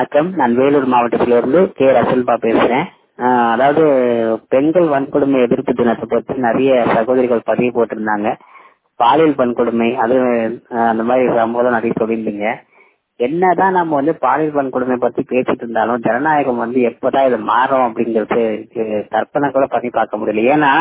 வணக்கம். நான் வேலூர் மாவட்டத்திலிருந்து கே ரசல்பா பேசுறேன். அதாவது பெண்கள் வன்கொடுமை எதிர்ப்பு தினத்தை பற்றி நிறைய சகோதரிகள் பதிவு போட்டிருந்தாங்க. பாலியல் வன்கொடுமை அது அந்த மாதிரி சம்பவம் நிறைய சொல்லியிருந்தீங்க. என்னதான் நம்ம பாலியல் வன்கொடுமை பத்தி பேசிட்டு இருந்தாலும் ஜனநாயகம் எப்பதான் இது மாறும் அப்படிங்கிறது கற்பனை கூட பண்ணி பார்க்க முடியல. ஏன்னா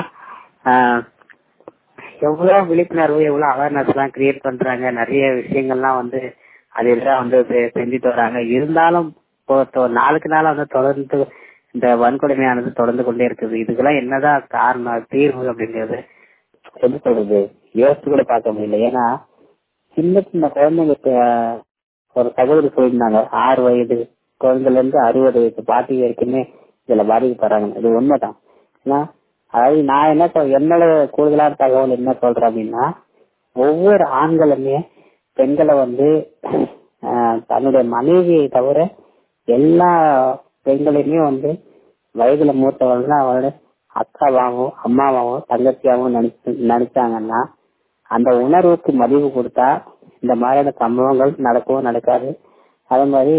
எவ்வளவு விழிப்புணர்வு எவ்வளவு அவேர்னஸ் எல்லாம் கிரியேட் பண்றாங்க, நிறைய விஷயங்கள்லாம் அது எல்லாம் செஞ்சுட்டு வராங்க. இருந்தாலும் நாளுக்கு நாள் தொடர்ந்து இந்த வன்கொடுமையானது தொடர்ந்து கொண்டே இருக்குது. இதுக்கெல்லாம் என்னதான் காரணம், தீர்வு அப்படிங்கிறது எப்படி சொல்றது, யோசிச்சு கூட பார்க்க முடியல. ஏன்னா சின்ன சின்ன குழந்தைங்க ஒரு சகோதரி சொல்லியிருந்தாங்க, 6 வயது குழந்தைல இருந்து 60 வயது பாட்டி வரைக்குமே இதுல பாதிக்கப்படுறாங்க. இது உண்மைதான். ஏன்னா அதாவது நான் என்னோட கூடுதலான தகவல் என்ன சொல்றேன் அப்படின்னா, ஒவ்வொரு ஆண்களுமே பெண்களை தன்னுடைய மனைவியை தவிர எல்லா பெண்களையுமே வயதுல மூத்தவர்கள் அவரோட அக்காவாகவும் அம்மாவாகவும் தங்கச்சியாகவும் நினைச்சாங்கன்னா அந்த உணர்வுக்கு மதிப்பு கொடுத்தா இந்த மாதிரியான சம்பவங்கள் நடக்கவும் நடக்காது. அதே மாதிரி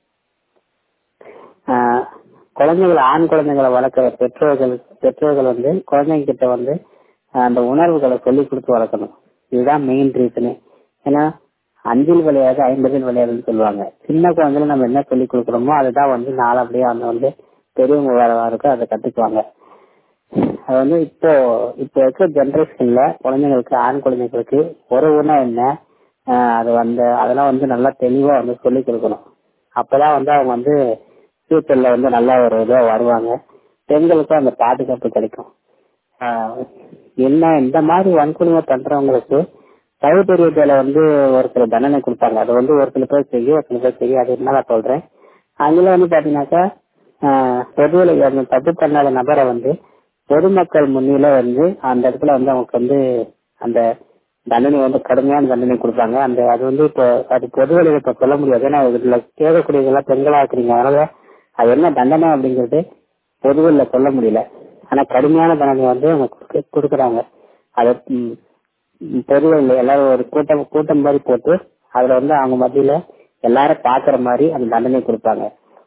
குழந்தைகளை, ஆண் குழந்தைகளை வளர்க்கிற பெற்றோர்கள் குழந்தைங்க கிட்ட அந்த உணர்வுகளை சொல்லி கொடுத்து வளர்க்கணும். இதுதான் மெயின் ரீசனு. ஏன்னா 5 விளையாது 50 விளையாதுன்னு சொல்லுவாங்க. சின்ன குழந்தைல நம்ம என்ன சொல்லி கொடுக்குறோமோ அதுதான் நாளை அப்படியே பெரியவங்க வேறவாருக்கு அதை கத்துக்குவாங்க. அது இப்போ இருக்க ஜெனரேஷன்ல குழந்தைங்களுக்கு, ஆண் குழந்தைங்களுக்கு உறவுனா என்ன, அது அதெல்லாம் நல்லா தெளிவா சொல்லி கொடுக்கணும். அப்பதான் அவங்க ஃபியூச்சர்ல நல்ல ஒரு இதா வருவாங்க. பெண்களுக்கும் அந்த பாதுகாப்பு கிடைக்கும். என்ன இந்த மாதிரி வன்கொடுமை பண்றவங்களுக்கு சைபரியத்துல ஒரு சில தண்டனை கொடுப்பாங்க. அது ஒரு சில பேர் செய்யும், ஒரு சில பேர் செய்யும். அது என்ன நான் சொல்றேன். அதுல பாத்தீங்கன்னாக்கா பொதுவில தப்பு பண்ணாத நபரை பொதுமக்கள் முன்னில அந்த இடத்துல அவங்களுக்கு அந்த தண்டனை கடுமையான தண்டனை கொடுப்பாங்க. அது இப்போ அது பொதுவெளியில இப்ப சொல்ல முடியாது. ஏன்னா இதுல கேட்கக்கூடியதெல்லாம் பெண்களா இருக்கிறீங்க. அதனால அது என்ன தண்டனை அப்படிங்கிறது பொதுவெளியில சொல்ல முடியல. ஆனா கடுமையான தண்டனை அவங்க கொடுக்குறாங்க. அதை பொதுவெளியில எல்லாரும் ஒரு கூட்டம் மாதிரி போட்டு அதுல அவங்க மத்தியில எல்லாரும் பாக்குற மாதிரி அந்த தண்டனை கொடுப்பாங்க.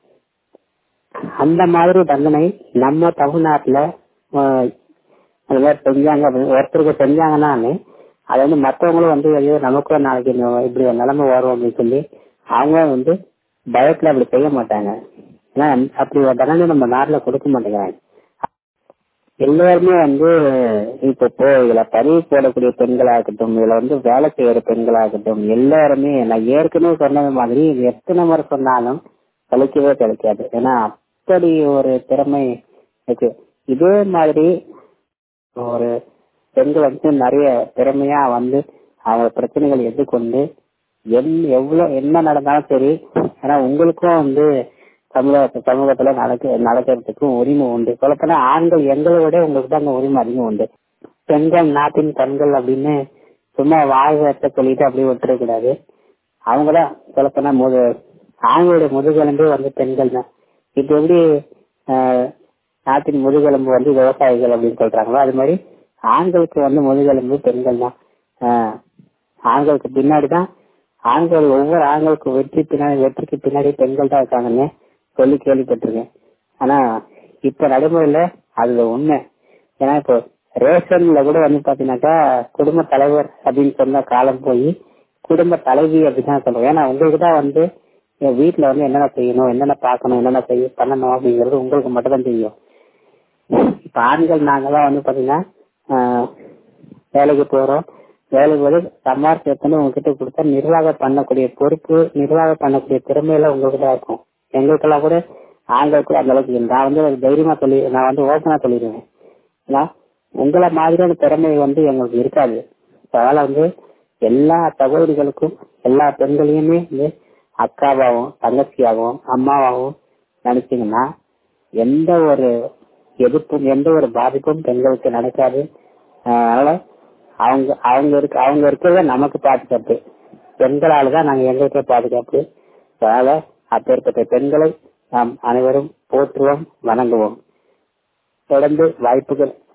அந்த மாதிரி தண்டனை நம்ம தமிழ்நாட்டுல அந்த மாதிரி செஞ்சாங்க, ஒருத்தருக்கு செஞ்சாங்கன்னா அது மற்றவங்களும் ஐயோ நமக்கும் நாளைக்கு இப்படி ஒரு நிலைமை வரும் அப்படின்னு சொல்லி அவங்க பயத்துல அப்படி செய்ய மாட்டாங்க. ஏன்னா அப்படி ஒரு தண்டனை நம்ம நாட்டுல கொடுக்க மாட்டேங்கிறாங்க. எல்லாருமே இப்போ இதுல பதிவு போடக்கூடிய பெண்களாகட்டும், இதுல வேலை செய்யற பெண்களாகட்டும், எல்லாருமே நான் ஏற்கனவே சொன்னது மாதிரி எத்தனை முறை சொன்னாலும் கிடைக்கவே கிடைக்காது. ஏன்னா அப்படி ஒரு திறமை இருக்கு. இதே மாதிரி ஒரு பெண்கள் நிறைய திறமையா அவங்க பிரச்சனைகளை எதிர்கொண்டு எவ்வளவு என்ன நடந்தாலும் சரி. ஏன்னா உங்களுக்கும் சமூகத்துல நடக்கிறதுக்கும் உரிமை உண்டு. சொல்லப்போனா ஆண்கள் எங்களை விட உங்களுக்கு தான் உரிமை அதிகம் உண்டு. பெண்கள் நாட்டின் கண்கள் அப்படின்னு சும்மா வாழ்க்கை சொல்லிட்டு அப்படியே விட்டுறக்கூடாது. அவங்கதான் சொல்லப்போனா ஆண்களுடைய முதுகெலும்பு பெண்கள் தான். இப்ப எப்படி நாட்டின் முதுகெலும்பு விவசாயிகள் அப்படின்னு சொல்றாங்களோ, அது மாதிரி ஆண்களுக்கு முதுகெலும்பு பெண்கள் தான். ஆண்களுக்கு பின்னாடிதான் ஒவ்வொரு ஆண்களுக்கு வெற்றிக்கு பின்னாடி பெண்கள் தான் இருக்காங்கன்னு சொல்லி கேள்விப்பட்டிருக்கேன். ஆனா இப்ப நடைமுறையில அது உண்மை. ஏன்னா இப்போ ரேஷன்ல கூட பாத்தீங்கன்னாக்கா குடும்ப தலைவர் அப்படின்னு சொன்ன காலம் போய் குடும்ப தலைவி அப்படிதான் சொல்றோம். ஏன்னா உங்களுக்கு தான் என் வீட்டுல என்னென்ன செய்யணும், என்னென்ன பார்க்கணும், என்னென்ன பண்ணணும் அப்படிங்கிறது உங்களுக்கு மட்டும் தான் தெரியும். இப்ப ஆண்கள் நாங்கெல்லாம் பாத்தீங்கன்னா வேலைக்கு போறோம். வேலைக்கு போது சம்பாரிச்சு உங்ககிட்ட கொடுத்தா நிர்வாகம் பண்ணக்கூடிய பொறுப்பு, நிர்வாகம் பண்ணக்கூடிய திறமையெல்லாம் உங்களுக்கு தான் இருக்கும். எங்களுக்கெல்லாம் கூட ஆண்களுக்கு அந்த அளவுக்கு நான் தைரியமா நான் ஓப்பனா சொல்லிடுவேன். ஏன்னா உங்களை மாதிரியான திறமை எங்களுக்கு இருக்காது. அதனால எல்லா சகோதரிகளுக்கும் எல்லா பெண்களையுமே அக்காவாகவும் தங்கச்சியாகவும் அம்மாவாகவும் நினைச்சீங்கன்னா எந்த ஒரு எதிர்ப்பும் எந்த ஒரு பாதிப்பும் பெண்களுக்கு நடக்காது. அதனால அவங்க இருக்கிறத நமக்கு பாதுகாப்பு. பெண்களாலதான் நாங்க எங்களுக்கு பாதுகாப்பு. அதனால அப்பேற்பட்ட பெண்களை நாம் அனைவரும் போற்றுவோம், வணங்குவோம். தொடர்ந்து வாய்ப்புகள்